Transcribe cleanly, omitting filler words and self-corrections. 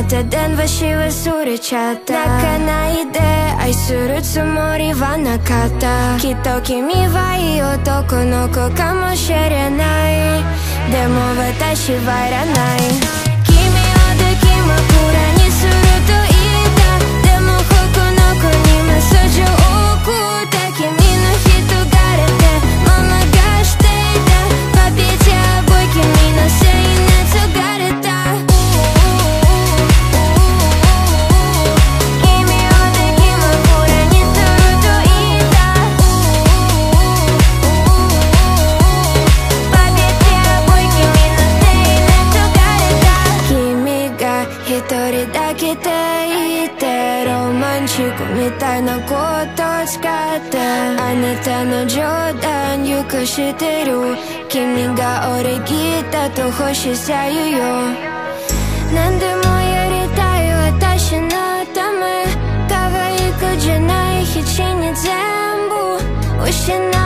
た電話し忘れちゃった。泣かないで愛するつもりはなかった。きっと君はいい男の子かもしれない。でも私はいらない。君をでき枕にすると言った。でも他の子にメッセージを送った。君の人柄でママがしていた。パピーちゃんボイ君のせい熱がれた。みたいなことを使ってあなたの冗談よく知ってる。君が俺ギターと星さゆよ。何でもやりたい私のため。可愛い子じゃない必死に全部失う